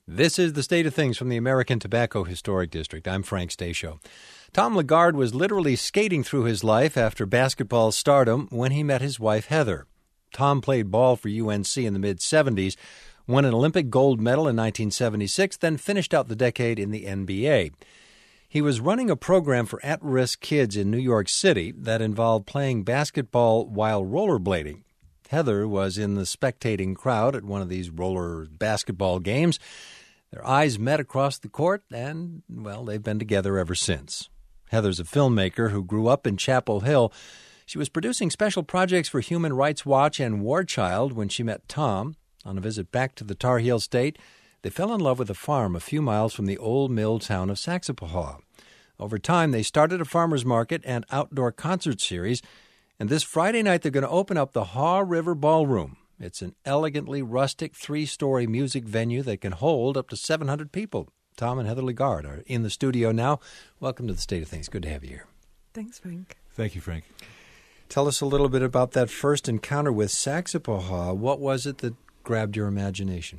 This is the State of Things from the American Tobacco Historic District. I'm Frank Stasio. Tom Lagarde was literally skating through his life after basketball stardom when he met his wife, Heather. Tom played ball for UNC in the mid-'70s, won an Olympic gold medal in 1976, then finished out the decade in the NBA. He was running a program for at-risk kids in New York City that involved playing basketball while rollerblading. Heather was in the spectating crowd at one of these roller basketball games. Their eyes met across the court, and, well, they've been together ever since. Heather's a filmmaker who grew up in Chapel Hill. She was producing special projects for Human Rights Watch and War Child when she met Tom. On a visit back to the Tar Heel State, they fell in love with a farm a few miles from the old mill town of Saxapahaw. Over time, they started a farmer's market and outdoor concert series, and this Friday night they're going to open up the Haw River Ballroom. It's an elegantly rustic three-story music venue that can hold up to 700 people. Tom and Heather Lagarde are in the studio now. Welcome to the State of Things. Good to have you here. Thanks, Frank. Thank you, Frank. Tell us a little bit about that first encounter with Saxapahaw. What was it that grabbed your imagination?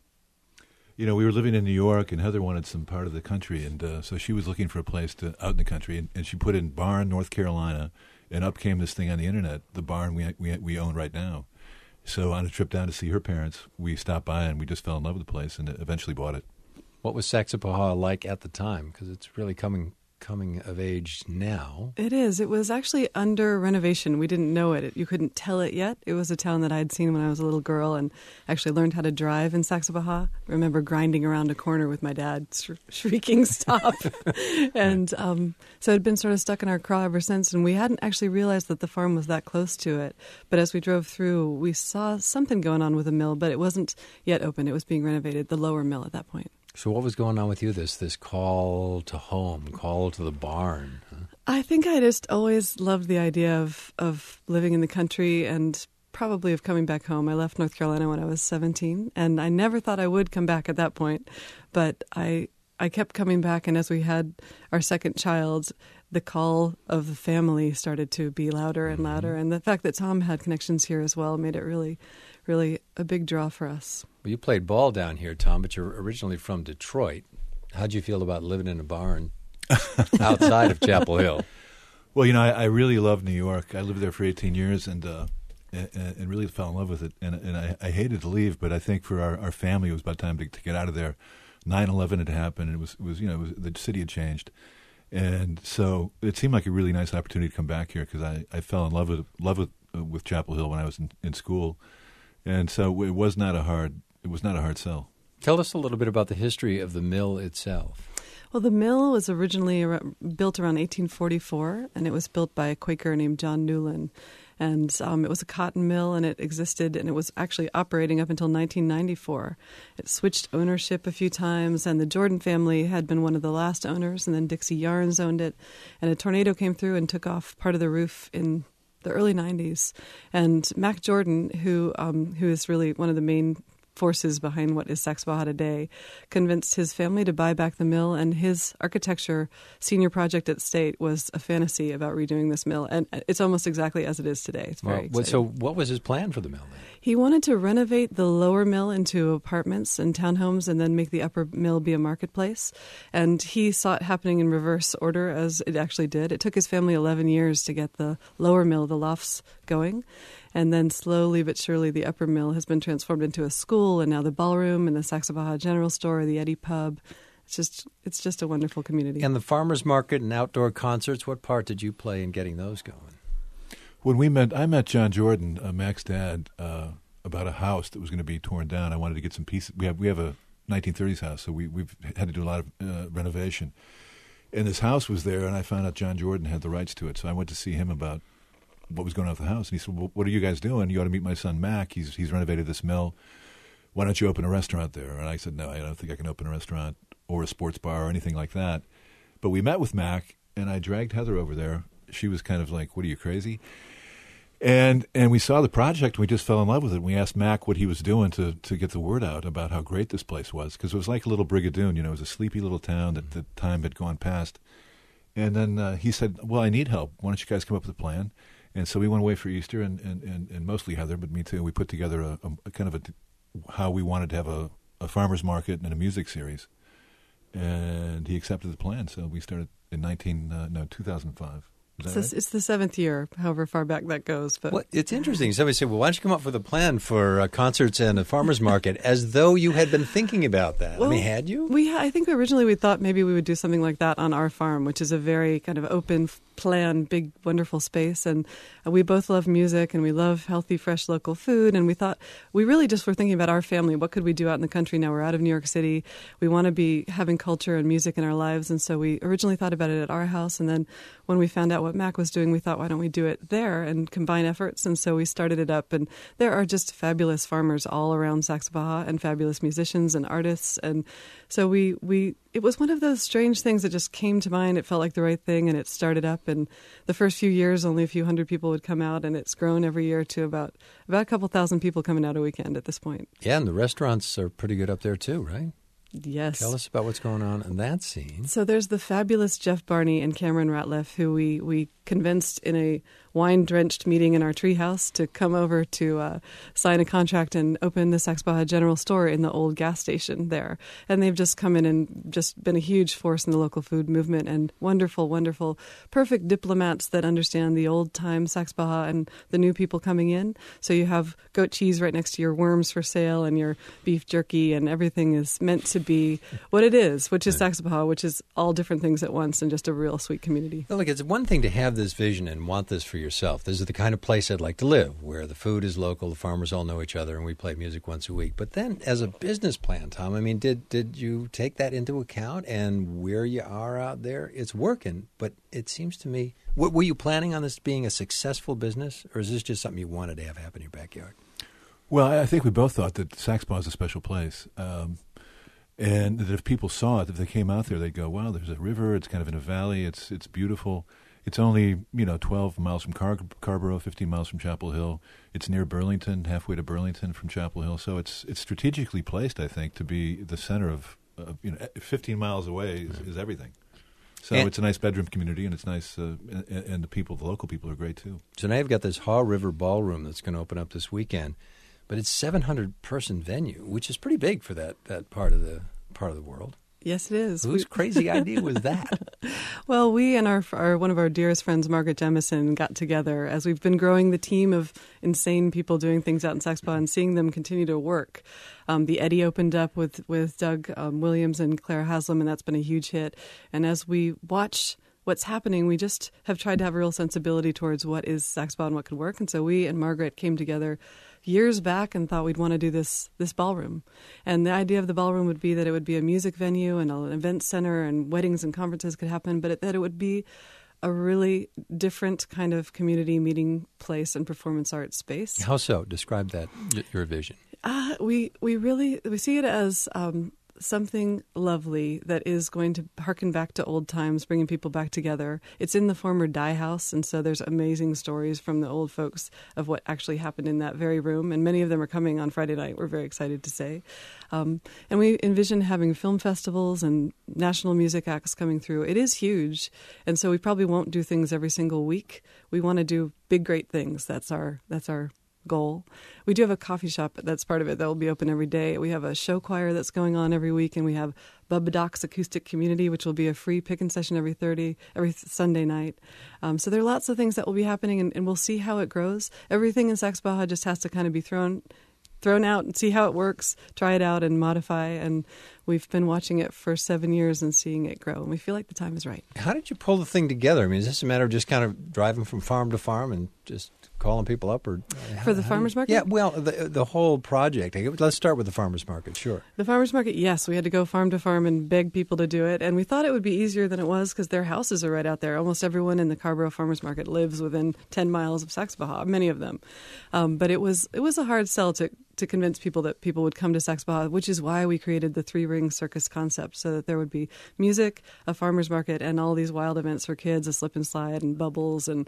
You know, we were living in New York, and Heather wanted some part of the country, and so she was looking for a place out in the country, and she put in Barn, North Carolina, and up came this thing on the internet, the barn we own right now. So on a trip down to see her parents, we stopped by and we just fell in love with the place and eventually bought it. What was Saxapahaw like at the time? Because it's really coming of age now. It is. It was actually under renovation. We didn't know it. You couldn't tell it yet. It was a town that I had seen when I was a little girl and actually learned how to drive in Saxapahaw. I remember grinding around a corner with my dad, shrieking stop. And so it had been sort of stuck in our craw ever since, and we hadn't actually realized that the farm was that close to it. But as we drove through, we saw something going on with the mill, but it wasn't yet open. It was being renovated, the lower mill at that point. So what was going on with you, this call to home, call to the barn? Huh? I think I just always loved the idea of living in the country and probably of coming back home. I left North Carolina when I was 17, and I never thought I would come back at that point. But I kept coming back, and as we had our second child, the call of the family started to be louder and louder. And the fact that Tom had connections here as well made it really, really a big draw for us. Well, you played ball down here, Tom, but you're originally from Detroit. How'd you feel about living in a barn outside of Chapel Hill? Well, you know, I really love New York. I lived there for 18 years and really fell in love with it. And I hated to leave, but I think for our family, it was about time to get out of there. 9/11 had happened, and it was the city had changed. And so it seemed like a really nice opportunity to come back here because I fell in love with Chapel Hill when I was in school. And so it was not a hard sell. Tell us a little bit about the history of the mill itself. Well, the mill was originally built around 1844, and it was built by a Quaker named John Newland. And it was a cotton mill, and it existed, and it was actually operating up until 1994. It switched ownership a few times, and the Jordan family had been one of the last owners, and then Dixie Yarns owned it. And a tornado came through and took off part of the roof in the early 90s. And Mac Jordan, who is really one of the main forces behind what is Saxapahaw today, convinced his family to buy back the mill, and his architecture senior project at State was a fantasy about redoing this mill, and it's almost exactly as it is today. It's very exciting. So what was his plan for the mill then? He wanted to renovate the lower mill into apartments and townhomes and then make the upper mill be a marketplace, and he saw it happening in reverse order as it actually did. It took his family 11 years to get the lower mill, the lofts, going. And then slowly but surely the upper mill has been transformed into a school, and now the ballroom and the Saxapahaw General Store, the Eddie Pub. It's just a wonderful community. And the farmers market and outdoor concerts, what part did you play in getting those going? When I met John Jordan, Mac's dad, about a house that was going to be torn down. I wanted to get some pieces. We have a 1930s house, so we've had to do a lot of renovation. And this house was there, and I found out John Jordan had the rights to it. So I went to see him about what was going on with the house. And he said, well, what are you guys doing? You ought to meet my son, Mac. He's renovated this mill. Why don't you open a restaurant there? And I said, no, I don't think I can open a restaurant or a sports bar or anything like that. But we met with Mac, and I dragged Heather over there. She was kind of like, what, are you crazy? And we saw the project, and we just fell in love with it. We asked Mac what he was doing to get the word out about how great this place was, because it was like a little Brigadoon. It was a sleepy little town that the time had gone past. And then he said, well, I need help. Why don't you guys come up with a plan? And so we went away for Easter, and mostly Heather, but me too. We put together a kind of how we wanted to have a a farmer's market and a music series. And he accepted the plan, so we started in 2005. It's the seventh year, however far back that goes. But well, it's interesting. Somebody said, well, why don't you come up with a plan for concerts and a farmer's market, as though you had been thinking about that. Well, I mean, had you? I think originally we thought maybe we would do something like that on our farm, which is a very kind of open plan, big, wonderful space. And we both love music and we love healthy, fresh local food. And we thought we really just were thinking about our family. What could we do out in the country now? We're out of New York City. We want to be having culture and music in our lives. And so we originally thought about it at our house. And then when we found out what Mac was doing, we thought, why don't we do it there and combine efforts? And so we started it up. And there are just fabulous farmers all around Saxe-Baja and fabulous musicians and artists. And so it was one of those strange things that just came to mind. It felt like the right thing, and it started up. And the first few years, only a few hundred people would come out, and it's grown every year to about a couple thousand people coming out a weekend at this point. Yeah, and the restaurants are pretty good up there too, right? Yes. Tell us about what's going on in that scene. So there's the fabulous Jeff Barney and Cameron Ratliff, who we convinced in a wine-drenched meeting in our treehouse to come over to sign a contract and open the Saxe-Baja General Store in the old gas station there. And they've just come in and just been a huge force in the local food movement, and wonderful, wonderful, perfect diplomats that understand the old-time Saxe-Baja and the new people coming in. So you have goat cheese right next to your worms for sale and your beef jerky, and everything is meant to be what it is, which is Saxe-Baja, which is all different things at once and just a real sweet community. Well, look, it's one thing to have this vision and want this for yourself. This is the kind of place I'd like to live, where the food is local, the farmers all know each other, and we play music once a week. But then as a business plan, Tom, I mean, did you take that into account? And where you are out there, it's working, but it seems to me, were you planning on this being a successful business, or is this just something you wanted to have happen in your backyard? Well, I think we both thought that Saxe-Baja is a special place. And that if people saw it, if they came out there, they'd go, wow, there's a river, it's kind of in a valley, it's beautiful. It's only, 12 miles from Carborough, 15 miles from Chapel Hill. It's near Burlington, halfway to Burlington from Chapel Hill. So it's strategically placed, I think, to be the center of 15 miles away is everything. So it's a nice bedroom community, and it's nice, and the local people are great too. So now you've got this Haw River Ballroom that's going to open up this weekend, but it's 700-person venue, which is pretty big for that part of the world. Yes, it is. Whose crazy idea was that? Well, we and our one of our dearest friends, Margaret Jemison, got together as we've been growing the team of insane people doing things out in Saxe-Baja and seeing them continue to work. The Eddy opened up with Doug Williams and Clara Haslam, and that's been a huge hit. And as we watch what's happening, we just have tried to have a real sensibility towards what is Saxe-Baja and what could work. And so we and Margaret came together years back and thought we'd want to do this ballroom. And the idea of the ballroom would be that it would be a music venue and an event center, and weddings and conferences could happen, but that it would be a really different kind of community meeting place and performance arts space. How so? Describe that, your vision. We see it as something lovely that is going to harken back to old times, bringing people back together. It's in the former Dye House, and so there's amazing stories from the old folks of what actually happened in that very room, and many of them are coming on Friday night, we're very excited to say. And we envision having film festivals and national music acts coming through. It is huge, and so we probably won't do things every single week. We want to do big, great things. That's our goal. We do have a coffee shop that's part of it that will be open every day. We have a show choir that's going on every week, and we have Bubba Doc's Acoustic Community, which will be a free pick-and session every Sunday night. So there are lots of things that will be happening, and we'll see how it grows. Everything in Saxe-Baja just has to kind of be thrown out and see how it works, try it out and modify. And we've been watching it for 7 years and seeing it grow, and we feel like the time is right. How did you pull the thing together? I mean, is this a matter of just kind of driving from farm to farm and just calling people up? Or for the farmers market? Yeah, well, the whole project. Let's start with the farmers market, sure. The farmers market, yes. We had to go farm to farm and beg people to do it, and we thought it would be easier than it was because their houses are right out there. Almost everyone in the Carborough farmers market lives within 10 miles of Saxe-Baja, many of them. But it was a hard sell to convince people that people would come to Saxe-Baja, which is why we created the three-ring circus concept, so that there would be music, a farmer's market, and all these wild events for kids, a slip and slide and bubbles. And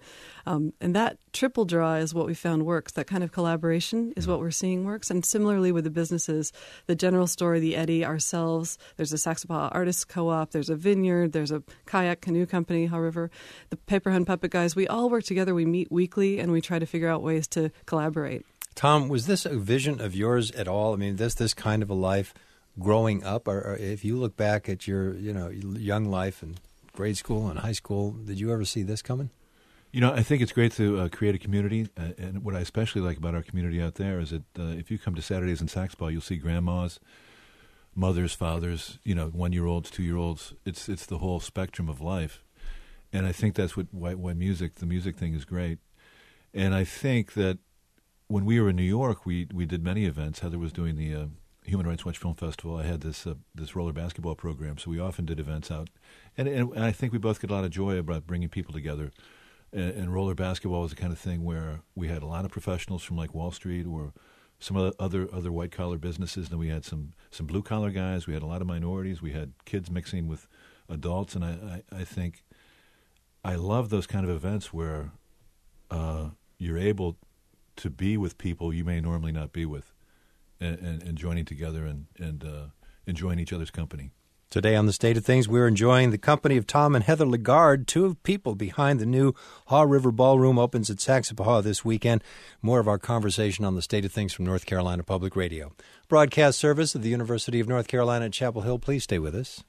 that triple draw is what we found works. That kind of collaboration is what we're seeing works. And similarly with the businesses, the General Store, the Eddy, ourselves, there's a Saxe-Baja Artists Co-op, there's a vineyard, there's a kayak canoe company, however, the Paper Hun Puppet Guys, we all work together. We meet weekly, and we try to figure out ways to collaborate. Tom, was this a vision of yours at all? I mean, this kind of a life, growing up? Or if you look back at your young life in grade school and high school, did you ever see this coming? I think it's great to create a community, and what I especially like about our community out there is that if you come to Saturdays in Saxball, you'll see grandmas, mothers, fathers, 1-year-olds, 2-year-olds. It's the whole spectrum of life, and I think that's why the music thing is great. And I think that when we were in New York, we did many events. Heather was doing the Human Rights Watch Film Festival. I had this roller basketball program, so we often did events out, and I think we both get a lot of joy about bringing people together. And roller basketball was the kind of thing where we had a lot of professionals from like Wall Street or some other white collar businesses, and we had some blue collar guys. We had a lot of minorities. We had kids mixing with adults, and I think I love those kind of events where you're able to be with people you may normally not be with, and joining together and enjoying each other's company. Today on The State of Things, we're enjoying the company of Tom and Heather Lagarde, two people behind the new Haw River Ballroom, opens at Saxapahaw this weekend. More of our conversation on The State of Things from North Carolina Public Radio. Broadcast service of the University of North Carolina at Chapel Hill. Please stay with us.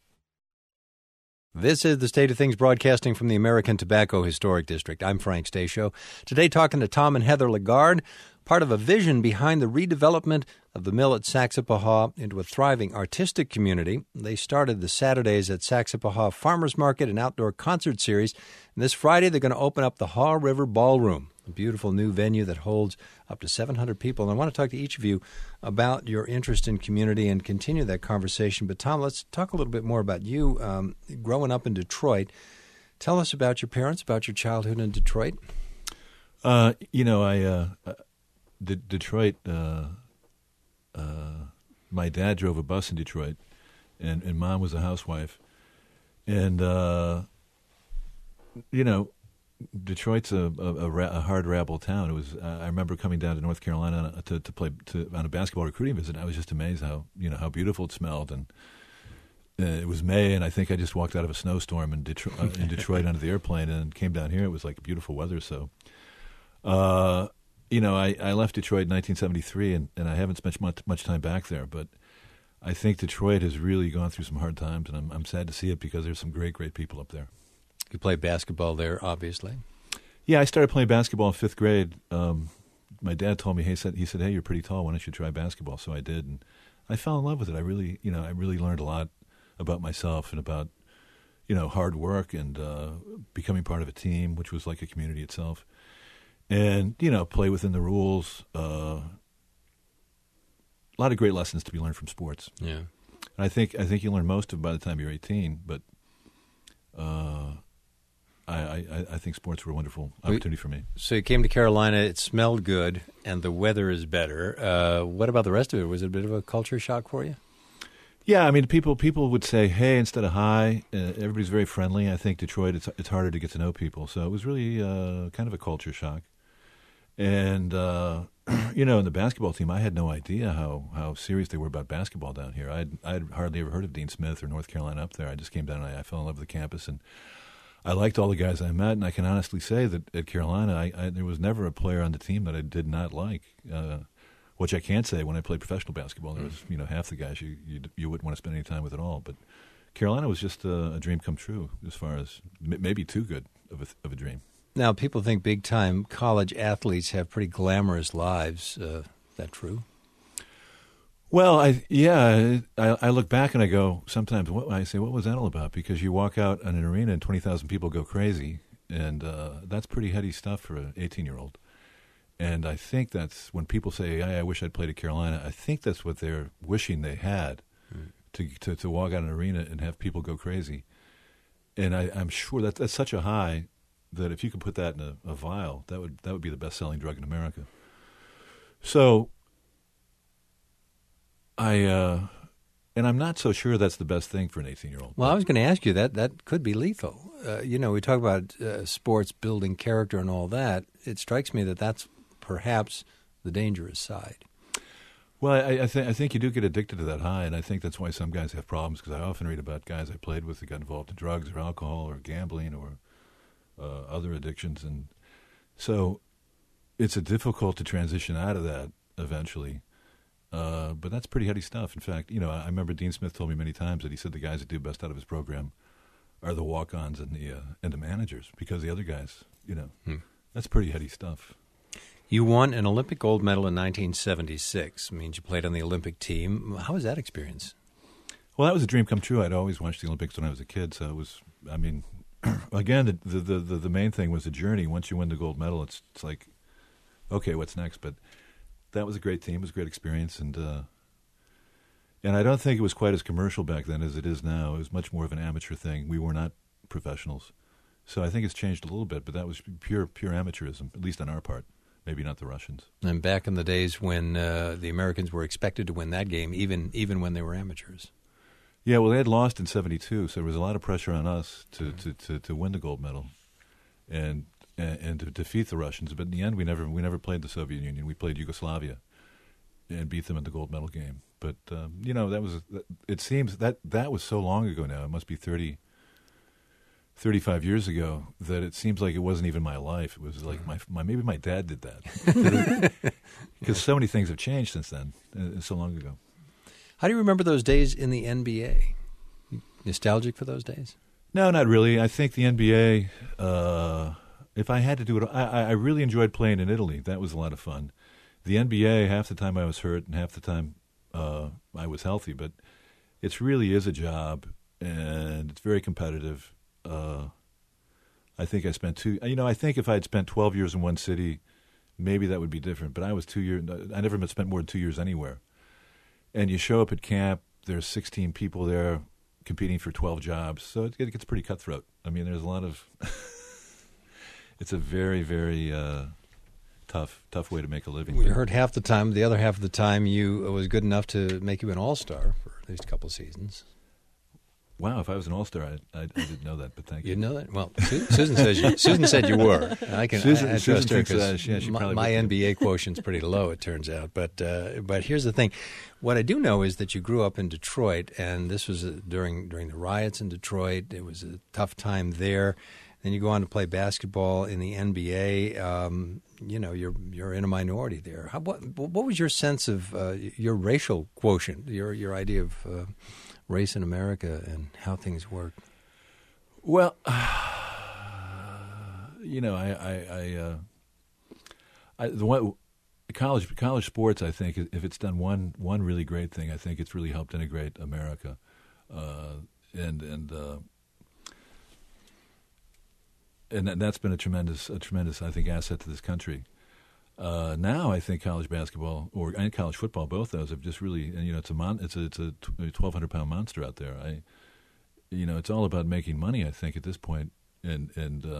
This is The State of Things, broadcasting from the American Tobacco Historic District. I'm Frank Stasio. Today talking to Tom and Heather Lagarde, part of a vision behind the redevelopment of the mill at Saxapahaw into a thriving artistic community. They started the Saturdays at Saxapahaw Farmers Market and Outdoor Concert Series. And this Friday, they're going to open up the Haw River Ballroom, a beautiful new venue that holds up to 700 people. And I want to talk to each of you about your interest in community and continue that conversation. But, Tom, let's talk a little bit more about you growing up in Detroit. Tell us about your parents, about your childhood in Detroit. Detroit, my dad drove a bus in Detroit, and Mom was a housewife. And, Detroit's a hard rabble town. It was. I remember coming down to North Carolina to play on a basketball recruiting visit. I was just amazed how beautiful it smelled, and it was May, and I think I just walked out of a snowstorm in Detroit onto the airplane and came down here. It was like beautiful weather. So, I left Detroit in 1973, and I haven't spent much time back there. But I think Detroit has really gone through some hard times, and I'm sad to see it because there's some great people up there. You played basketball there, obviously. Yeah, I started playing basketball in 5th grade. My dad told me, he said, "Hey, you're pretty tall. Why don't you try basketball?" So I did, and I fell in love with it. I really learned a lot about myself and about, hard work and becoming part of a team, which was like a community itself, and play within the rules. A lot of great lessons to be learned from sports. Yeah, and I think you learn most of it by the time you're 18, but. I think sports were a wonderful opportunity for me. So you came to Carolina, it smelled good, and the weather is better. What about the rest of it? Was it a bit of a culture shock for you? Yeah, I mean, people would say hey instead of hi. Everybody's very friendly. I think Detroit, it's harder to get to know people. So it was really kind of a culture shock. And, in the basketball team, I had no idea how serious they were about basketball down here. I'd hardly ever heard of Dean Smith or North Carolina up there. I just came down and I fell in love with the campus, and I liked all the guys I met, and I can honestly say that at Carolina, there was never a player on the team that I did not like, which I can't say when I played professional basketball. There was, half the guys you wouldn't want to spend any time with at all. But Carolina was just a dream come true as far as maybe too good of a dream. Now, people think big-time college athletes have pretty glamorous lives. Is that true? Well, I look back and I go, sometimes I say, what was that all about? Because you walk out in an arena and 20,000 people go crazy, and that's pretty heady stuff for an 18-year-old. And I think that's when people say, I wish I'd played at Carolina, I think that's what they're wishing they had, to walk out in an arena and have people go crazy. And I'm sure that's such a high that if you could put that in a vial, that would be the best-selling drug in America. So and I'm not so sure that's the best thing for an 18-year-old. Well, I was going to ask you that could be lethal. We talk about sports building character and all that. It strikes me that that's perhaps the dangerous side. Well, I think you do get addicted to that high, and I think that's why some guys have problems, because I often read about guys I played with that got involved in drugs or alcohol or gambling or other addictions. And so it's difficult to transition out of that eventually. But that's pretty heady stuff. In fact, I remember Dean Smith told me many times that he said the guys that do best out of his program are the walk-ons and the managers, because the other guys, that's pretty heady stuff. You won an Olympic gold medal in 1976. It means you played on the Olympic team. How was that experience? Well, that was a dream come true. I'd always watched the Olympics when I was a kid, so it was, again, the main thing was the journey. Once you win the gold medal, it's like, okay, what's next? But that was a great team. It was a great experience, and I don't think it was quite as commercial back then as it is now. It was much more of an amateur thing. We were not professionals, so I think it's changed a little bit. But that was pure amateurism, at least on our part. Maybe not the Russians. And back in the days when the Americans were expected to win that game, even when they were amateurs. Yeah, well, they had lost in '72, so there was a lot of pressure on us to win the gold medal, and to defeat the Russians. But in the end, we never played the Soviet Union. We played Yugoslavia, and beat them in the gold medal game. But it seems that was so long ago now. It must be 35 years ago, that it seems like it wasn't even my life. It was like maybe my dad did that, because so many things have changed since then. So long ago. How do you remember those days in the NBA? Nostalgic for those days? No, not really. I think the NBA, if I had to do it, I really enjoyed playing in Italy. That was a lot of fun. The NBA, half the time I was hurt and half the time I was healthy, but it really is a job, and it's very competitive. I think I spent I think if I had spent 12 years in one city, maybe that would be different. But I was 2 years. I never spent more than 2 years anywhere. And you show up at camp, there's 16 people there competing for 12 jobs, so it gets pretty cutthroat. I mean, there's a lot of it's a very, very tough way to make a living. We heard half the time. The other half of the time, it was good enough to make you an all-star for at least a couple of seasons. Wow, if I was an all-star, I didn't know that, but thank you. You know that? Well, Susan said you were. Susan thinks she probably my NBA quotient's pretty low, it turns out. But here's the thing. What I do know is that you grew up in Detroit, and this was during the riots in Detroit. It was a tough time there. Then you go on to play basketball in the NBA. You're in a minority there. What was your sense of your racial quotient, your idea of race in America and how things work? Well, college sports, I think, if it's done one really great thing, I think it's really helped integrate America, and that's been a tremendous, I think, asset to this country. Now I think college basketball and college football, both those have just really, and it's a 1,200-pound monster out there. It's all about making money, I think, at this point, and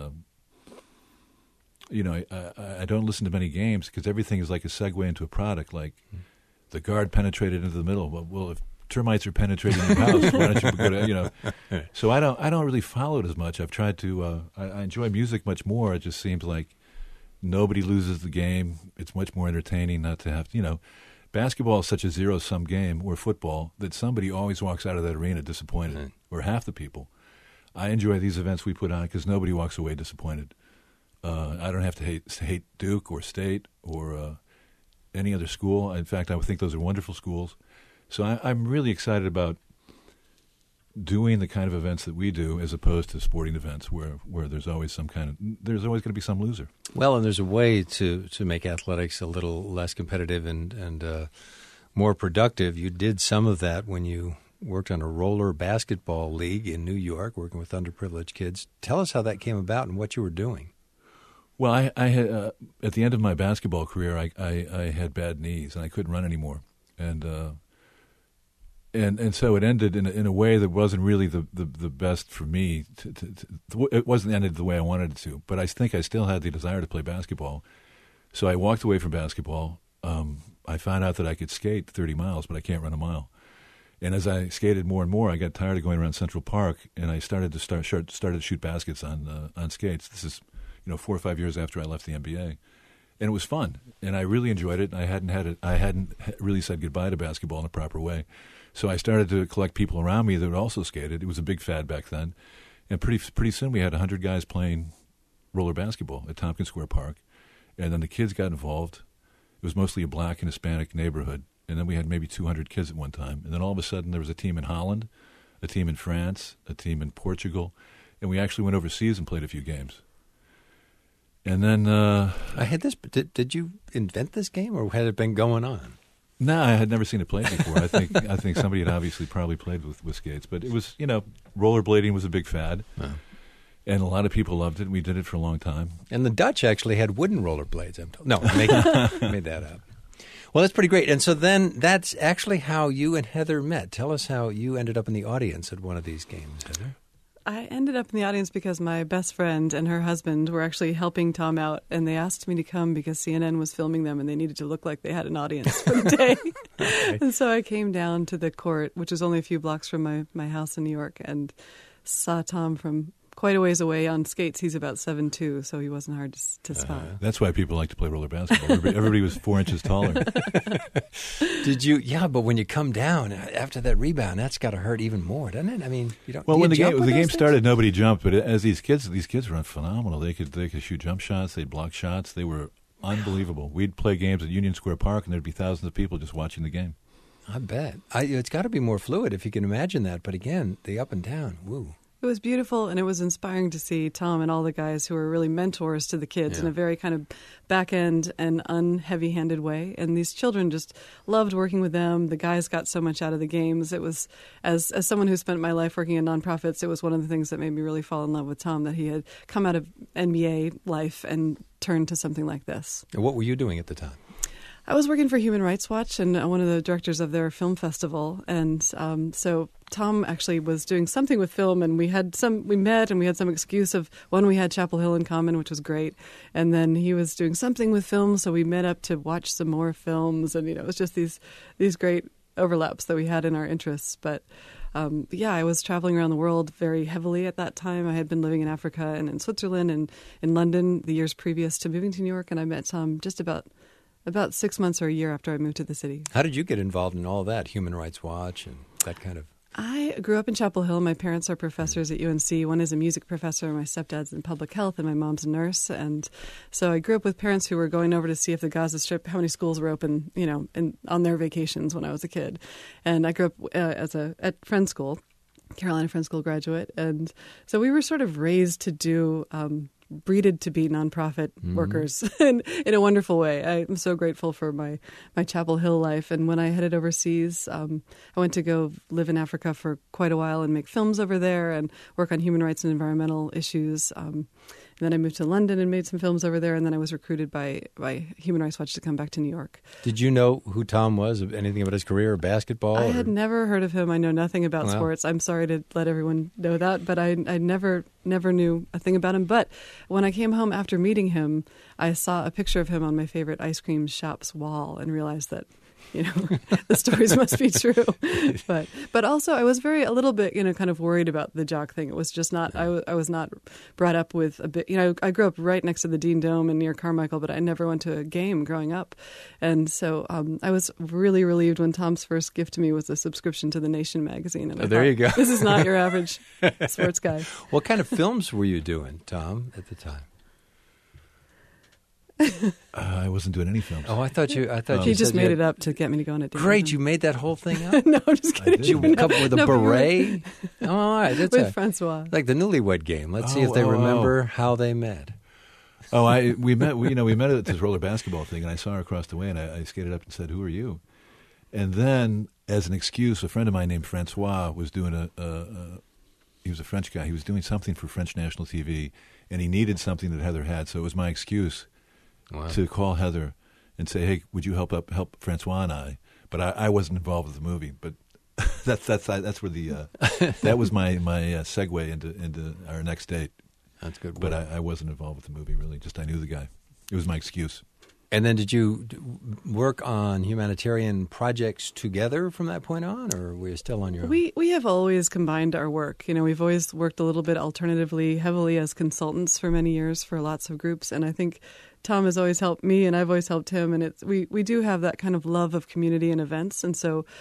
I don't listen to many games because everything is like a segue into a product. Like the guard penetrated into the middle. Well, if termites are penetrating your house, why don't you go to, So I don't really follow it as much. I've tried to. I enjoy music much more. It just seems like nobody loses the game. It's much more entertaining not to have, basketball is such a zero-sum game, or football, that somebody always walks out of that arena disappointed, or half the people. I enjoy these events we put on because nobody walks away disappointed. I don't have to hate Duke or State or any other school. In fact, I would think those are wonderful schools. So I'm really excited about doing the kind of events that we do, as opposed to sporting events where there's always there's always going to be some loser. Well, and there's a way to make athletics a little less competitive and more productive. You did some of that when you worked on a roller basketball league in New York, working with underprivileged kids. Tell us how that came about and what you were doing. Well, I had at the end of my basketball career, I had bad knees and I couldn't run anymore, and so it ended in a way that wasn't really the best for me. It wasn't ended the way I wanted it to, but I think I still had the desire to play basketball. So I walked away from basketball. I found out that I could skate 30 miles, but I can't run a mile. And as I skated more and more, I got tired of going around Central Park, and I started to shoot baskets on skates. This is 4 or 5 years after I left the NBA, and it was fun, and I really enjoyed it. And I hadn't really said goodbye to basketball in a proper way. So I started to collect people around me that also skated. It was a big fad back then. And pretty soon we had 100 guys playing roller basketball at Tompkins Square Park. And then the kids got involved. It was mostly a black and Hispanic neighborhood. And then we had maybe 200 kids at one time. And then all of a sudden there was a team in Holland, a team in France, a team in Portugal, and we actually went overseas and played a few games. And then I had this. Did you invent this game, or had it been going on? No, I had never seen it played before. I think somebody had obviously probably played with skates, but it was, rollerblading was a big fad, and a lot of people loved it. We did it for a long time. And the Dutch actually had wooden rollerblades. I'm told. No, I made that up. Well, that's pretty great. And so then that's actually how you and Heather met. Tell us how you ended up in the audience at one of these games, Heather. I ended up in the audience because my best friend and her husband were actually helping Tom out, and they asked me to come because CNN was filming them and they needed to look like they had an audience for the day. Okay. And so I came down to the court, which was only a few blocks from my house in New York, and saw Tom from quite a ways away on skates. He's about 7'2", so he wasn't hard to spot. That's why people like to play roller basketball. Everybody was 4 inches taller. Did you? Yeah, but when you come down after that rebound, that's got to hurt even more, doesn't it? I mean, you don't. Well, do when you the game started, nobody jumped. But as these kids were phenomenal. They could shoot jump shots. They'd block shots. They were unbelievable. We'd play games at Union Square Park, and there'd be thousands of people just watching the game. I bet. It's got to be more fluid if you can imagine that. But again, the up and down. Woo. It was beautiful, and it was inspiring to see Tom and all the guys who were really mentors to the kids in a very kind of back-end and unheavy-handed way. And these children just loved working with them. The guys got so much out of the games. It was, as someone who spent my life working in nonprofits, it was one of the things that made me really fall in love with Tom, that he had come out of NBA life and turned to something like this. And what were you doing at the time? I was working for Human Rights Watch and one of the directors of their film festival, and so Tom actually was doing something with film, and we met and we had some excuse of one, we had Chapel Hill in common, which was great, and then he was doing something with film, so we met up to watch some more films, and it was just these great overlaps that we had in our interests. But I was traveling around the world very heavily at that time. I had been living in Africa and in Switzerland and in London the years previous to moving to New York, and I met Tom just about 6 months or a year after I moved to the city. How did you get involved in all that, Human Rights Watch and that kind of... I grew up in Chapel Hill. My parents are professors at UNC. One is a music professor, my stepdad's in public health, and my mom's a nurse. And so I grew up with parents who were going over to see if the Gaza Strip, how many schools were open, on their vacations when I was a kid. And I grew up at Friends School, Carolina Friends School graduate. And so we were sort of raised to do... breeded to be nonprofit workers in a wonderful way. I'm so grateful for my Chapel Hill life. And when I headed overseas, I went to go live in Africa for quite a while and make films over there and work on human rights and environmental issues. And then I moved to London and made some films over there. And then I was recruited by Human Rights Watch to come back to New York. Did you know who Tom was? Anything about his career or basketball? I had never heard of him. I know nothing about sports. I'm sorry to let everyone know that, but I never knew a thing about him. But when I came home after meeting him, I saw a picture of him on my favorite ice cream shop's wall and realized that the stories must be true. But also I was a little bit, kind of worried about the jock thing. It was just not, I was not brought up with a bit, I grew up right next to the Dean Dome and near Carmichael, but I never went to a game growing up. And so I was really relieved when Tom's first gift to me was a subscription to The Nation magazine. And there you go. This is not your average sports guy. What kind of films were you doing, Tom, at the time? I wasn't doing any films. Oh, I thought you just made it up to get me to go on a date. Great, you made that whole thing up? No, I'm just kidding. Did you come up with a beret? Oh, all right. That's with Francois. Like the Newlywed Game. Let's see if they remember how they met. We met. We met at this roller basketball thing, and I saw her across the way, and I skated up and said, "Who are you?" And then, as an excuse, a friend of mine named Francois was doing he was a French guy. He was doing something for French national TV, and he needed something that Heather had, so it was my excuse. Wow. To call Heather and say, "Hey, would you help Francois and I?" But I wasn't involved with the movie. But that's where that was my segue into our next date. That's good work. But I wasn't involved with the movie really. Just I knew the guy. It was my excuse. And then did you work on humanitarian projects together from that point on, or were you still on your own? We have always combined our work. We've always worked a little bit alternatively, heavily as consultants for many years for lots of groups. And I think Tom has always helped me, and I've always helped him. And we do have that kind of love of community and events. And so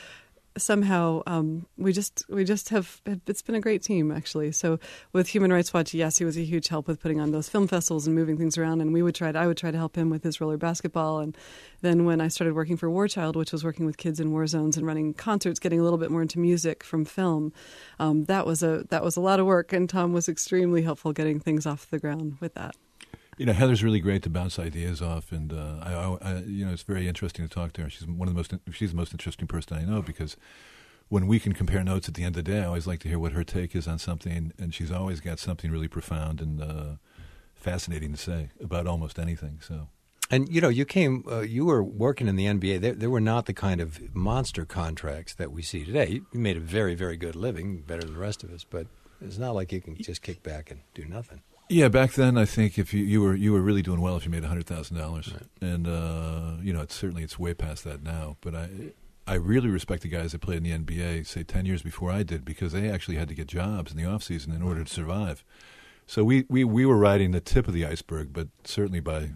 somehow we just have, it's been a great team, actually. So with Human Rights Watch, yes, he was a huge help with putting on those film festivals and moving things around, and I would try to help him with his roller basketball. And then when I started working for War Child, which was working with kids in war zones and running concerts, getting a little bit more into music from film, that was a lot of work, and Tom was extremely helpful getting things off the ground with that. Heather's really great to bounce ideas off, and it's very interesting to talk to her. She's the most interesting person I know, because when we can compare notes at the end of the day, I always like to hear what her take is on something, and she's always got something really profound and fascinating to say about almost anything. So. And you were working in the NBA. There were not the kind of monster contracts that we see today. You made a very, very good living, better than the rest of us, but it's not like you can just kick back and do nothing. Yeah, back then I think if you were really doing well if you made $100,000, right. And it's way past that now. But I really respect the guys that played in the NBA, say 10 years before I did, because they actually had to get jobs in the off season in order to survive. So we were riding the tip of the iceberg, but certainly by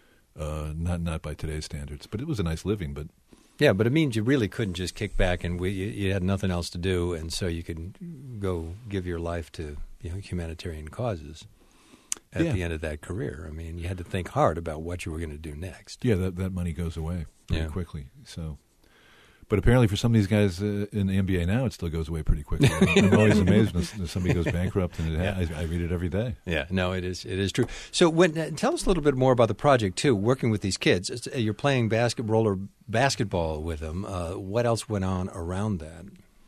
not by today's standards. But it was a nice living. But yeah, but it means you really couldn't just kick back and you had nothing else to do, and so you could go give your life to humanitarian causes. At the end of that career, I mean, you had to think hard about what you were going to do next. Yeah, that money goes away pretty quickly. So, but apparently for some of these guys in the NBA now, it still goes away pretty quickly. I'm always amazed when somebody goes bankrupt, and I read it every day. Yeah, no, it is true. So, tell us a little bit more about the project too. Working with these kids, you're playing roller basketball with them. What else went on around that?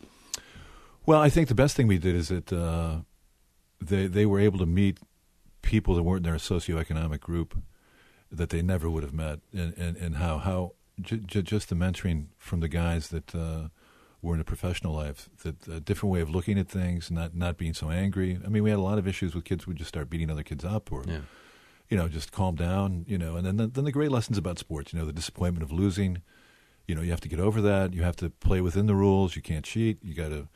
Well, I think the best thing we did is that they were able to meet people that weren't in their socioeconomic group that they never would have met, and how just the mentoring from the guys that were in a professional life, that a different way of looking at things, not being so angry. I mean, we had a lot of issues with kids who would just start beating other kids up, or just calm down, and then the great lessons about sports, the disappointment of losing, you have to get over that. You have to play within the rules. You can't cheat. You got to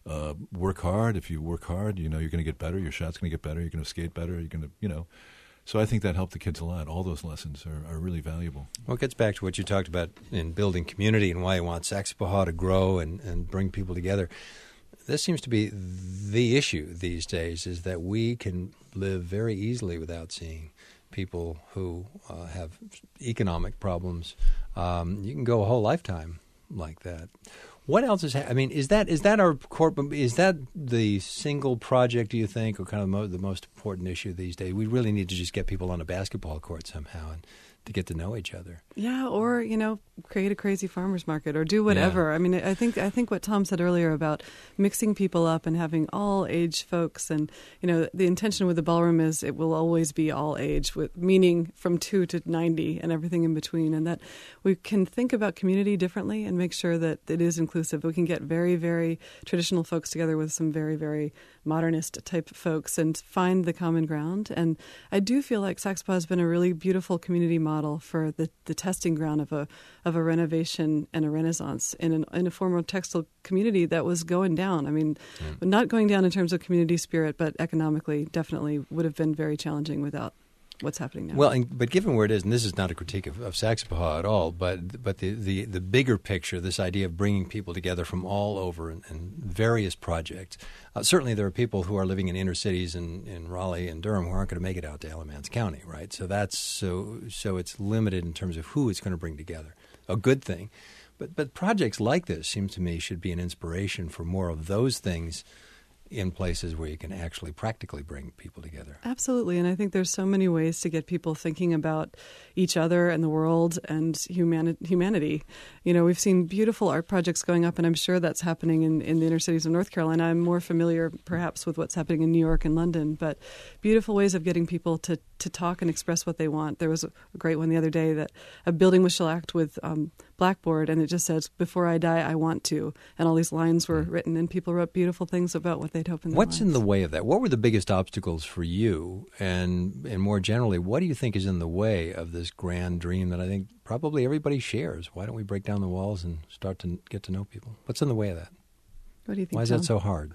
work hard. If you work hard, you're going to get better. Your shot's going to get better. You're going to skate better. You're going to, So I think that helped the kids a lot. All those lessons are really valuable. Well, it gets back to what you talked about in building community and why you want Saxapahaw to grow and bring people together. This seems to be the issue these days, is that we can live very easily without seeing people who have economic problems. You can go a whole lifetime like that. What else is? Is that our core? Is that the single project? Do you think, or kind of the most important issue these days? We really need to just get people on a basketball court somehow and to get to know each other. Yeah, or create a crazy farmers market or do whatever. Yeah. I mean, I think what Tom said earlier about mixing people up and having all age folks, and the intention with the ballroom is it will always be all age, with meaning from 2 to 90 and everything in between, and that we can think about community differently and make sure that it is inclusive. We can get very, very traditional folks together with some very, very modernist type folks and find the common ground. And I do feel like Saxapahaw has been a really beautiful community model for the testing ground of a renovation and a renaissance in a former textile community that was going down. I mean, not going down in terms of community spirit, but economically definitely would have been very challenging without what's happening now. Well, but given where it is, and this is not a critique of Saxapahaw at all, but the bigger picture, this idea of bringing people together from all over and various projects. Certainly there are people who are living in inner cities in Raleigh and Durham who aren't going to make it out to Alamance County, right? So that's so it's limited in terms of who it's going to bring together. A good thing. But projects like this, seems to me, should be an inspiration for more of those things in places where you can actually practically bring people together. Absolutely. And I think there's so many ways to get people thinking about each other and the world and humanity. We've seen beautiful art projects going up, and I'm sure that's happening in the inner cities of North Carolina. I'm more familiar perhaps with what's happening in New York and London, but beautiful ways of getting people to talk and express what they want. There was a great one the other day that a building was shellacked with blackboard, and it just says, "Before I die, I want to." And all these lines were written, and people wrote beautiful things about what they'd hope in their What's lives. in the way of that? What were the biggest obstacles for you? And more generally, what do you think is in the way of this grand dream that I think probably everybody shares? Why don't we break down the walls and start to get to know people? What's in the way of that? What do you think, Why is Tom? that so hard?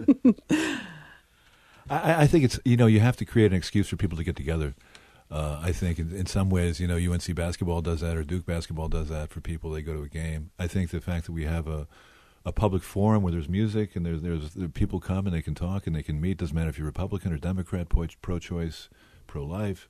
I think it's, you have to create an excuse for people to get together. I think in some ways, UNC basketball does that, or Duke basketball does that for people. They go to a game. I think the fact that we have a a public forum where there's music and there people come and they can talk and they can meet. Doesn't matter if you're Republican or Democrat, pro-choice, pro-life.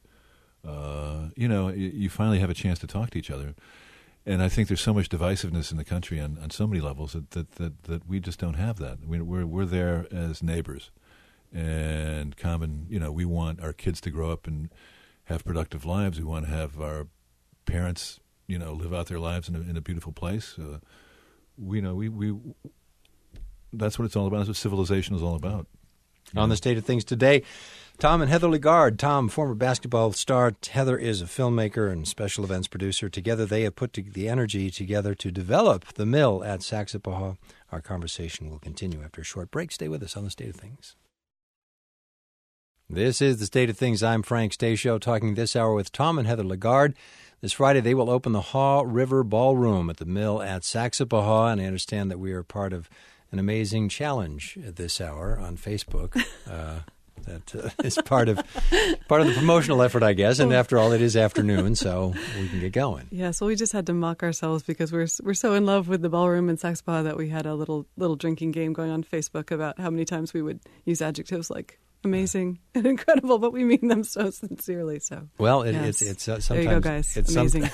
You finally have a chance to talk to each other. And I think there's so much divisiveness in the country on so many levels that we just don't have that. We're there as neighbors, and common. We want our kids to grow up and have productive lives. We want to have our parents, live out their lives in a beautiful place. We that's what it's all about. That's what civilization is all about. On the State of Things today, Tom and Heather LaGarde. Tom, former basketball star. Heather is a filmmaker and special events producer. Together, they have put the energy together to develop the mill at Saxapahaw. Our conversation will continue after a short break. Stay with us on the State of Things. This is the State of Things. I'm Frank Stasio, talking this hour with Tom and Heather LaGarde. This Friday, they will open the Haw River Ballroom at the mill at Saxapahaw, and I understand that we are part of an amazing challenge at this hour on Facebook. That is part of the promotional effort, I guess. And after all, it is afternoon, so we can get going. Yeah, so we just had to mock ourselves because we're so in love with the ballroom in Saxapahaw that we had a little drinking game going on Facebook about how many times we would use adjectives like amazing and incredible, but we mean them so sincerely. So it's sometimes there you go, guys. It's amazing.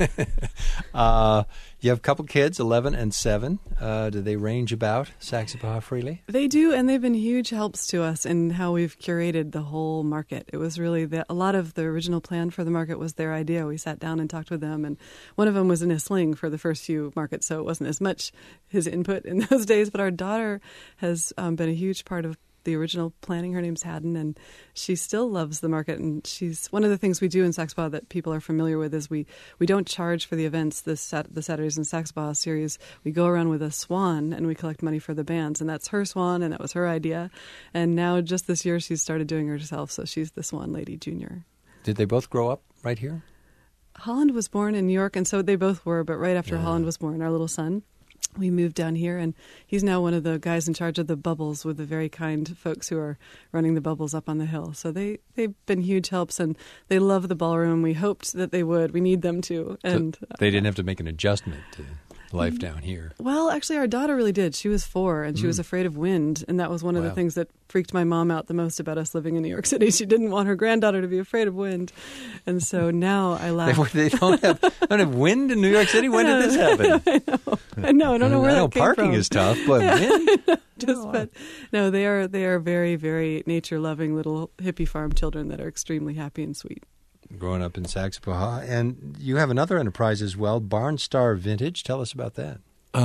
You have a couple kids, 11 and 7. Do they range about Saxapahaw freely? They do, and they've been huge helps to us in how we've curated the whole market. It was really a lot of the original plan for the market was their idea. We sat down and talked with them, and one of them was in a sling for the first few markets, so it wasn't as much his input in those days. But our daughter has been a huge part of the original planning. Her name's Haddon, and she still loves the market. And she's one of the things we do in Saxapahaw that people are familiar with is we don't charge for the events. The Saturdays in Saxapahaw series, we go around with a swan and we collect money for the bands, and that's her swan, and that was her idea. And now just this year she's started doing it herself, so she's the Swan Lady Junior. Did they both grow up right here? Holland was born in New York, and so they both were. But right after Holland was born, our little son, we moved down here, and he's now one of the guys in charge of the bubbles with the very kind folks who are running the bubbles up on the hill. So they've been huge helps, and they love the ballroom. We hoped that they would. We need them to. And so they didn't have to make an adjustment to life down here. Well, actually, our daughter really did. She was 4, and she was afraid of wind, and that was one of the things that freaked my mom out the most about us living in New York City. She didn't want her granddaughter to be afraid of wind, and so now I laugh. They don't have wind in New York City? When did this happen? I know. I don't know where that came parking from. Is tough, but wind? But no, they are very, very nature-loving little hippie farm children that are extremely happy and sweet. Growing up in Saxapahaw. And you have another enterprise as well, Barnstar Vintage. Tell us about that.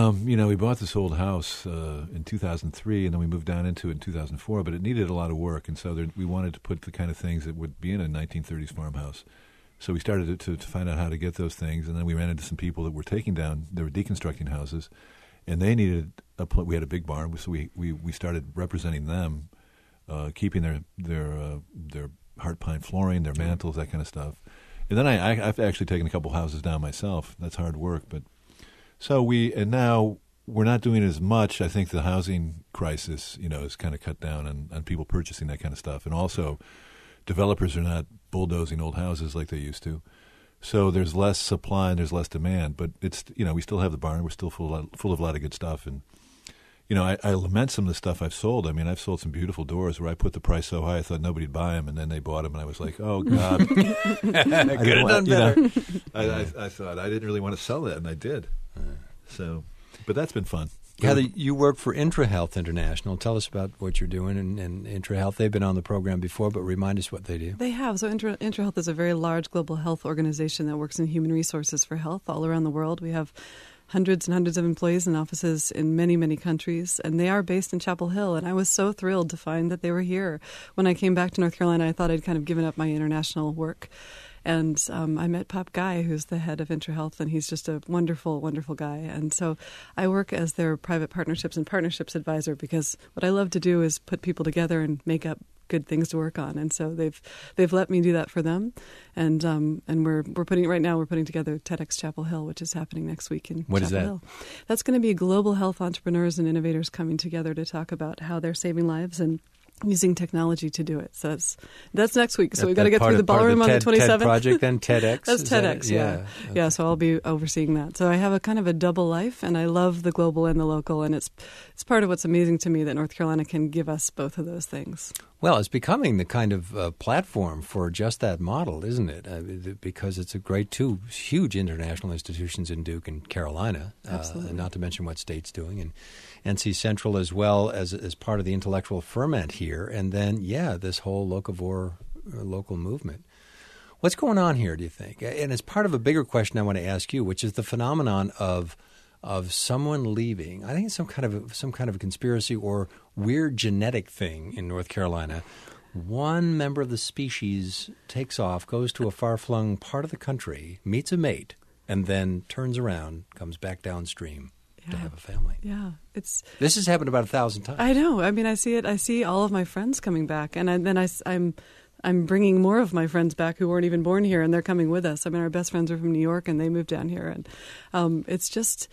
We bought this old house in 2003, and then we moved down into it in 2004, but it needed a lot of work, and so we wanted to put the kind of things that would be in a 1930s farmhouse. So we started to find out how to get those things, and then we ran into some people that were deconstructing houses, and they needed we had a big barn, so we started representing them, keeping their heart pine flooring, their mantles, that kind of stuff. And then I've actually taken a couple houses down myself. That's hard work, but now we're not doing as much. I think the housing crisis, is kind of cut down on people purchasing that kind of stuff, and also developers are not bulldozing old houses like they used to. So there's less supply and there's less demand, but it's we still have the barn. We're still full of a lot of good stuff, and I lament some of the stuff I've sold. I mean, I've sold some beautiful doors where I put the price so high I thought nobody'd buy them, and then they bought them, and I was like, oh, God. Could have done better. I thought I didn't really want to sell that, and I did. But that's been fun. Heather, you work for IntraHealth International. Tell us about what you're doing in IntraHealth. They've been on the program before, but remind us what they do. They have. So IntraHealth is a very large global health organization that works in human resources for health all around the world. We have hundreds and hundreds of employees and offices in many, many countries, and they are based in Chapel Hill. And I was so thrilled to find that they were here. When I came back to North Carolina, I thought I'd kind of given up my international work. And I met Pop Guy, who's the head of IntraHealth, and he's just a wonderful, wonderful guy. And so I work as their private partnerships and partnerships advisor, because what I love to do is put people together and make up good things to work on. And so they've let me do that for them. And we're putting together TEDx Chapel Hill, which is happening next week in What Chapel is that? Hill. That's going to be global health entrepreneurs and innovators coming together to talk about how they're saving lives and using technology to do it. So that's next week. So we've got to get through the ballroom on the 27th. TED project, then TEDx? That's TEDx, yeah. Okay. Yeah, so I'll be overseeing that. So I have a kind of a double life, and I love the global and the local, and it's part of what's amazing to me that North Carolina can give us both of those things. Well, it's becoming the kind of platform for just that model, isn't it? Because it's a great two huge international institutions in Duke and Carolina, and not to mention what State's doing, and NC Central as well as part of the intellectual ferment here, and then, this whole locavore local movement. What's going on here, do you think? And it's part of a bigger question I want to ask you, which is the phenomenon of someone leaving. I think it's some kind of a conspiracy or weird genetic thing in North Carolina. One member of the species takes off, goes to a far-flung part of the country, meets a mate, and then turns around, comes back downstream to have a family. Yeah, this has happened about 1,000 times. I know. I mean, I see it. I see all of my friends coming back, and I'm bringing more of my friends back who weren't even born here, and they're coming with us. I mean, our best friends are from New York, and they moved down here, and it's just.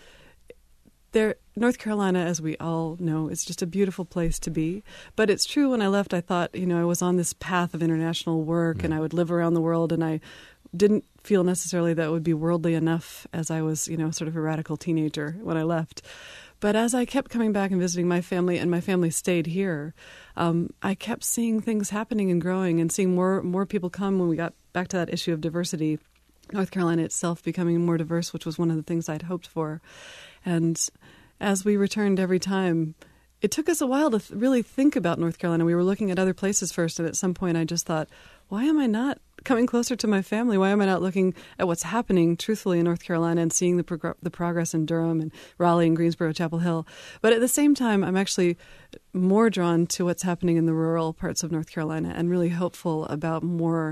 North Carolina, as we all know, is just a beautiful place to be. But it's true, when I left, I thought, I was on this path of international work and I would live around the world, and I didn't feel necessarily that it would be worldly enough as I was, sort of a radical teenager when I left. But as I kept coming back and visiting my family, and my family stayed here, I kept seeing things happening and growing and seeing more people come. When we got back to that issue of diversity, North Carolina itself becoming more diverse, which was one of the things I'd hoped for. And as we returned every time, it took us a while to really think about North Carolina. We were looking at other places first, and at some point I just thought, why am I not coming closer to my family? Why am I not looking at what's happening truthfully in North Carolina and seeing the progress in Durham and Raleigh and Greensboro, Chapel Hill? But at the same time, I'm actually more drawn to what's happening in the rural parts of North Carolina and really hopeful about more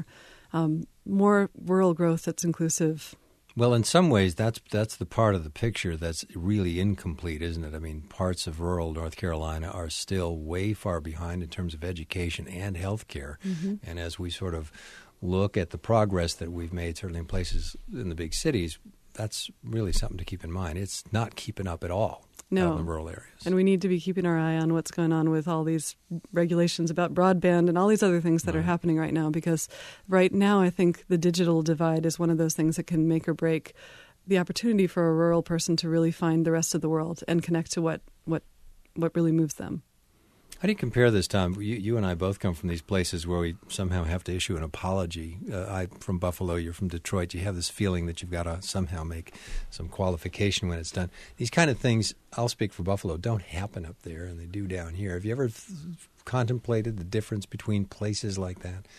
rural growth that's inclusive. Well, in some ways, that's the part of the picture that's really incomplete, isn't it? I mean, parts of rural North Carolina are still way far behind in terms of education and health care. Mm-hmm. And as we sort of look at the progress that we've made, certainly in places in the big cities, that's really something to keep in mind. It's not keeping up at all. No. Out in the rural areas. And we need to be keeping our eye on what's going on with all these regulations about broadband and all these other things that are happening right now, because right now I think the digital divide is one of those things that can make or break the opportunity for a rural person to really find the rest of the world and connect to what really moves them. How do you compare this, Tom? You and I both come from these places where we somehow have to issue an apology. I'm from Buffalo, you're from Detroit. You have this feeling that you've got to somehow make some qualification when it's done. These kind of things, I'll speak for Buffalo, don't happen up there, and they do down here. Have you ever contemplated the difference between places like that?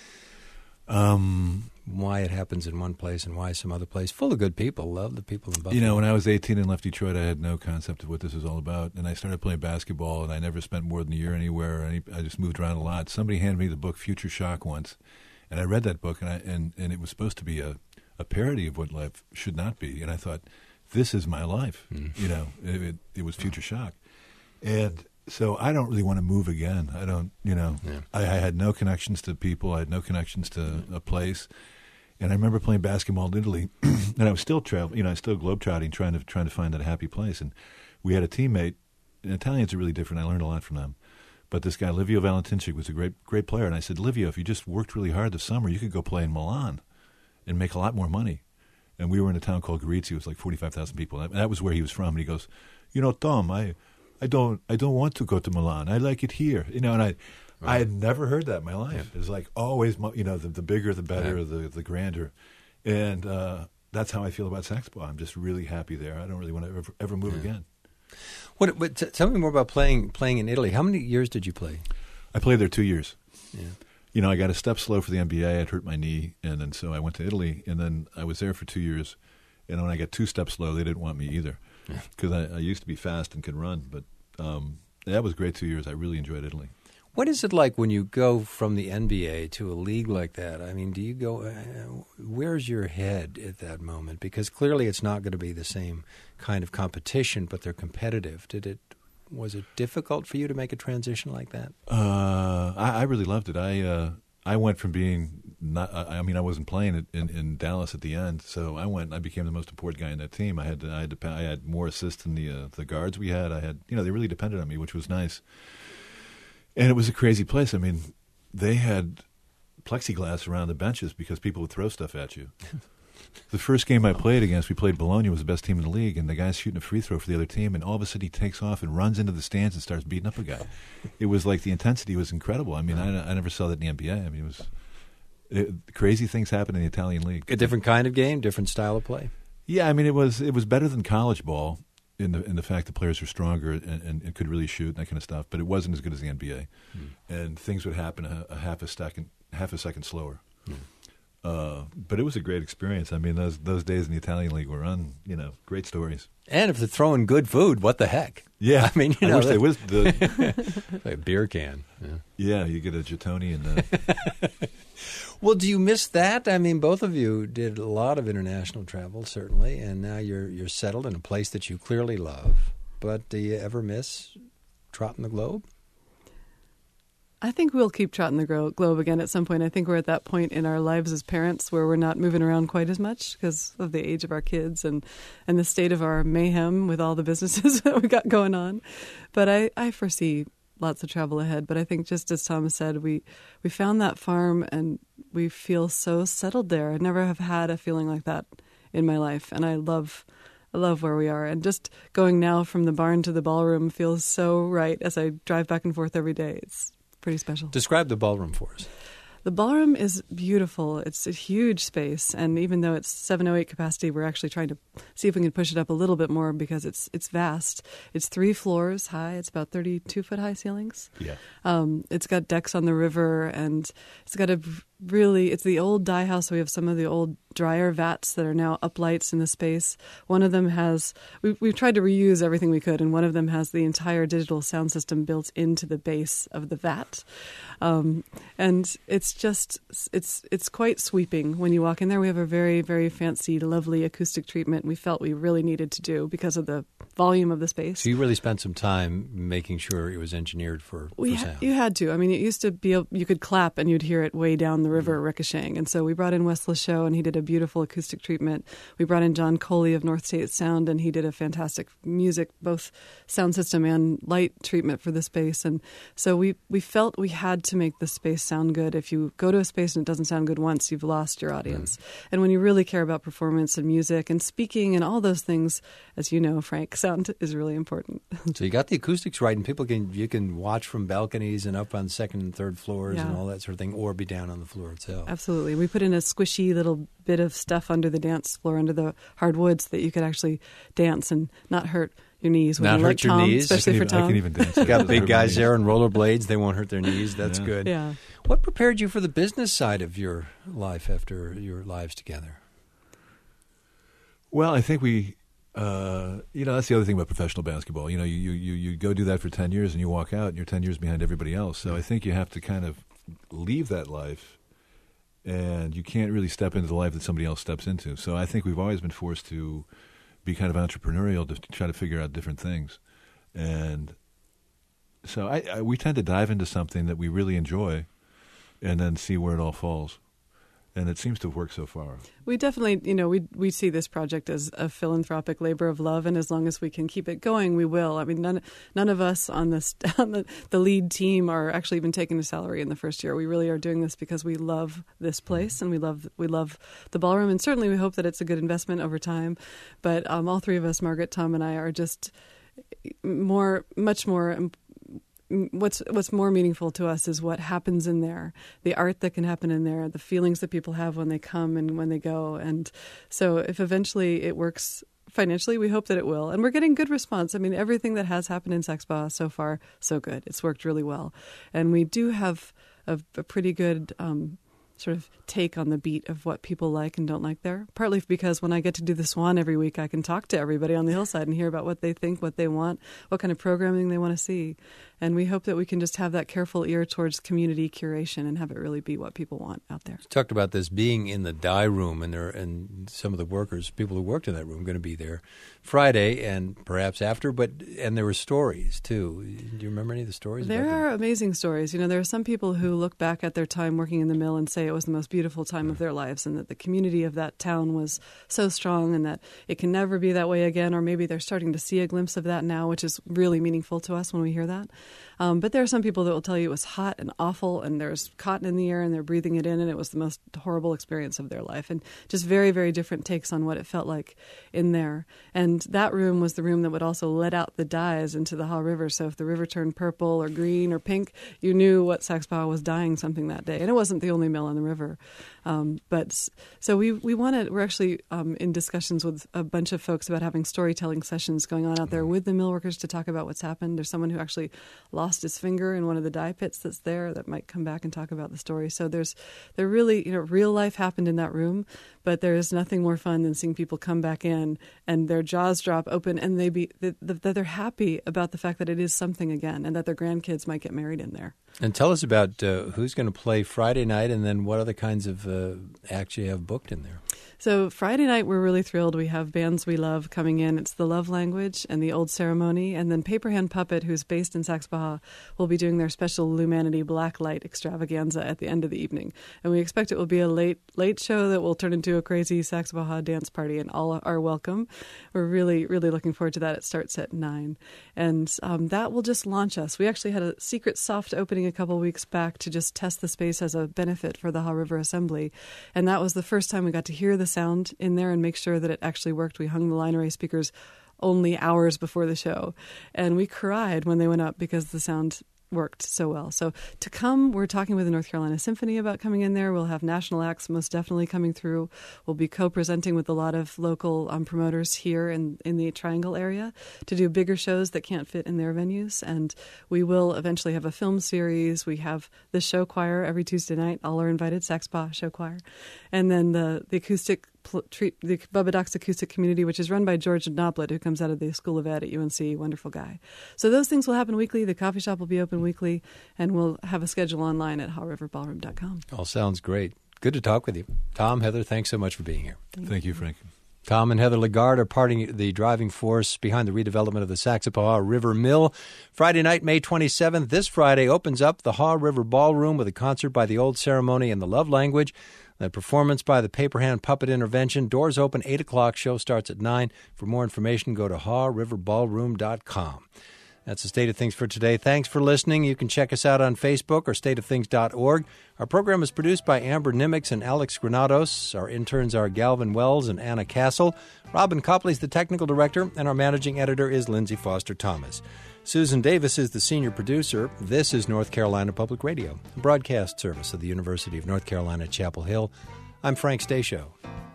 Why it happens in one place and why some other place? Full of good people. Love the people in Buffalo. When I was 18 and left Detroit, I had no concept of what this was all about. And I started playing basketball, and I never spent more than a year anywhere. I just moved around a lot. Somebody handed me the book Future Shock once, and I read that book, and it was supposed to be a parody of what life should not be. And I thought, this is my life. It was Future Shock. And so I don't really want to move again. I don't, I had no connections to people. I had no connections to a place. And I remember playing basketball in Italy, and I was still traveling. I was still globetrotting, trying to find that happy place. And we had a teammate. And Italians are really different. I learned a lot from them. But this guy, Livio Valentincic, was a great player. And I said, Livio, if you just worked really hard this summer, you could go play in Milan and make a lot more money. And we were in a town called Gorizia. It was like 45,000 people. And that was where he was from. And he goes, Tom, I don't want to go to Milan. I like it here. And I had never heard that in my life. Yeah. It was like always, the bigger, the better, the grander. And that's how I feel about Saxonball. I'm just really happy there. I don't really want to ever move again. Tell me more about playing in Italy. How many years did you play? I played there 2 years. Yeah. I got a step slow for the NBA. I'd hurt my knee, and then so I went to Italy, and then I was there for 2 years. And when I got 2 steps slow, they didn't want me either, because I used to be fast and could run. But that was great 2 years. I really enjoyed Italy. What is it like when you go from the NBA to a league like that? I mean, do you go where's your head at that moment? Because clearly it's not going to be the same kind of competition, but they're competitive. Was it difficult for you to make a transition like that? I really loved it. I went from being I wasn't playing in Dallas at the end, so I became the most important guy in that team. I had more assists than the guards we had. They really depended on me, which was nice. And it was a crazy place. I mean, they had plexiglass around the benches because people would throw stuff at you. The first game I played against, we played Bologna, was the best team in the league, and the guy's shooting a free throw for the other team, and all of a sudden he takes off and runs into the stands and starts beating up a guy. It was like the intensity was incredible. I mean, I never saw that in the NBA. I mean, crazy things happen in the Italian league. A different kind of game, different style of play. Yeah, I mean, it was better than college ball in the fact that players were stronger and could really shoot and that kind of stuff, but it wasn't as good as the NBA. And things would happen a half a second slower. But it was a great experience. I mean, those days in the Italian league were great stories. And if they're throwing good food, what the heck? Yeah, I mean, I wish they was like a beer can. Yeah, you get a Gettoni and. Well, do you miss that? I mean, both of you did a lot of international travel, certainly, and now you're settled in a place that you clearly love. But do you ever miss trotting the globe? I think we'll keep trotting the globe again at some point. I think we're at that point in our lives as parents where we're not moving around quite as much because of the age of our kids and the state of our mayhem with all the businesses that we got going on. But I foresee lots of travel ahead. But I think just as Thomas said, we found that farm and we feel so settled there. I never have had a feeling like that in my life. And I love where we are. And just going now from the barn to the ballroom feels so right as I drive back and forth every day. It's pretty special. Describe the ballroom for us. The ballroom is beautiful. It's a huge space, and even though it's 708 capacity, we're actually trying to see if we can push it up a little bit more because it's vast. It's 3 floors high. It's about 32-foot high ceilings. Yeah. It's got decks on the river, and it's got it's the old dye house. So we have some of the old dryer vats that are now uplights in the space. One of them has, we've tried to reuse everything we could, and one of them has the entire digital sound system built into the base of the vat. And it's quite sweeping when you walk in there. We have a very, very fancy, lovely acoustic treatment we felt we really needed to do because of the volume of the space. So you really spent some time making sure it was engineered for sound. You had to. I mean, it used to be, you could clap and you'd hear it way down the river ricocheting. And so we brought in Wes Lachaux and he did a beautiful acoustic treatment. We brought in John Coley of North State Sound and he did a fantastic music, both sound system and light treatment for the space. And so we felt we had to make the space sound good. If you go to a space and it doesn't sound good once, you've lost your audience. And when you really care about performance and music and speaking and all those things, as you know, Frank, sound is really important. So you got the acoustics right, and you can watch from balconies and up on second and third floors and all that sort of thing, or be down on the floor itself. Absolutely. We put in a squishy little bit of stuff under the dance floor, under the hardwood, so that you could actually dance and not hurt your knees. Not hurt your knees? Especially for Tom. I can even dance. Got big guys there on rollerblades. They won't hurt their knees. That's good. Yeah. What prepared you for the business side of your life after your lives together? Well, I think that's the other thing about professional basketball. You go do that for 10 years and you walk out and you're 10 years behind everybody else. So I think you have to kind of leave that life and you can't really step into the life that somebody else steps into. So I think we've always been forced to be kind of entrepreneurial to try to figure out different things. And so we tend to dive into something that we really enjoy and then see where it all falls. And it seems to have worked so far. We definitely, we see this project as a philanthropic labor of love, and as long as we can keep it going, we will. I mean, none of us on the lead team are actually even taking a salary in the first year. We really are doing this because we love this place, and we love the ballroom, and certainly we hope that it's a good investment over time. But all three of us, Margaret, Tom, and I, are just much more. What's more meaningful to us is what happens in there, the art that can happen in there, the feelings that people have when they come and when they go. And so if eventually it works financially, we hope that it will. And we're getting good response. I mean, everything that has happened in Sexpa so far, so good. It's worked really well. And we do have a pretty good sort of take on the beat of what people like and don't like there. Partly because when I get to do the Swan every week, I can talk to everybody on the hillside and hear about what they think, what they want, what kind of programming they want to see. And we hope that we can just have that careful ear towards community curation and have it really be what people want out there. You talked about this being in the dye room, and some of the workers, people who worked in that room, going to be there Friday and perhaps after. And there were stories too. Do you remember any of the stories? There are amazing stories. There are some people who look back at their time working in the mill and say it was the most beautiful time of their lives, and that the community of that town was so strong, and that it can never be that way again, or maybe they're starting to see a glimpse of that now, which is really meaningful to us when we hear that. But there are some people that will tell you it was hot and awful, and there's cotton in the air, and they're breathing it in, and it was the most horrible experience of their life. And just very, very different takes on what it felt like in there. And that room was the room that would also let out the dyes into the Haw River. So if the river turned purple or green or pink, you knew what Saxapahaw was dyeing something that day. And it wasn't the only mill on the river. But so we're actually in discussions with a bunch of folks about having storytelling sessions going on out there with the mill workers to talk about what's happened. There's someone who actually lost his finger in one of the dye pits that's there that might come back and talk about the story. So there really, real life happened in that room, but there is nothing more fun than seeing people come back in and their jaws drop open and that they're happy about the fact that it is something again and that their grandkids might get married in there. And tell us about who's going to play Friday night, and then what other kinds of acts you have booked in there. So Friday night, we're really thrilled. We have bands we love coming in. It's the Love Language and the Old Ceremony. And then Paper Hand Puppet, who's based in Saxapahaw, will be doing their special Lumanity Black Light extravaganza at the end of the evening. And we expect it will be a late show that will turn into a crazy Saxapahaw dance party, and all are welcome. We're really, really looking forward to that. It starts at 9. And that will just launch us. We actually had a secret soft opening a couple weeks back to just test the space as a benefit for the Haw River Assembly. And that was the first time we got to hear the sound in there and make sure that it actually worked. We hung the line array speakers only hours before the show, and we cried when they went up because the sound worked so well. So to come, we're talking with the North Carolina Symphony about coming in there. We'll have national acts most definitely coming through. We'll be co-presenting with a lot of local promoters here in the Triangle area to do bigger shows that can't fit in their venues. And we will eventually have a film series. We have the show choir every Tuesday night. All are invited, Saxapahaw Show Choir. And then the acoustic the Bubba Doc's Acoustic Community, which is run by George Noblet, who comes out of the School of Ed at UNC, wonderful guy. So those things will happen weekly. The coffee shop will be open weekly, and we'll have a schedule online at hawriverballroom.com. All sounds great. Good to talk with you. Tom, Heather, thanks so much for being here. Thank you, Frank. Tom and Heather Lagarde are the driving force behind the redevelopment of the Saxapahaw River Mill. Friday night, May 27th, this Friday, opens up the Haw River Ballroom with a concert by the Old Ceremony and the Love Language. The performance by the Paper Hand Puppet Intervention. Doors open 8 o'clock. Show starts at 9. For more information, go to hawriverballroom.com. That's the state of things for today. Thanks for listening. You can check us out on Facebook or stateofthings.org. Our program is produced by Amber Nimitz and Alex Granados. Our interns are Galvin Wells and Anna Castle. Robin Copley is the technical director, and our managing editor is Lindsay Foster Thomas. Susan Davis is the senior producer. This is North Carolina Public Radio, a broadcast service of the University of North Carolina, Chapel Hill. I'm Frank Stasio.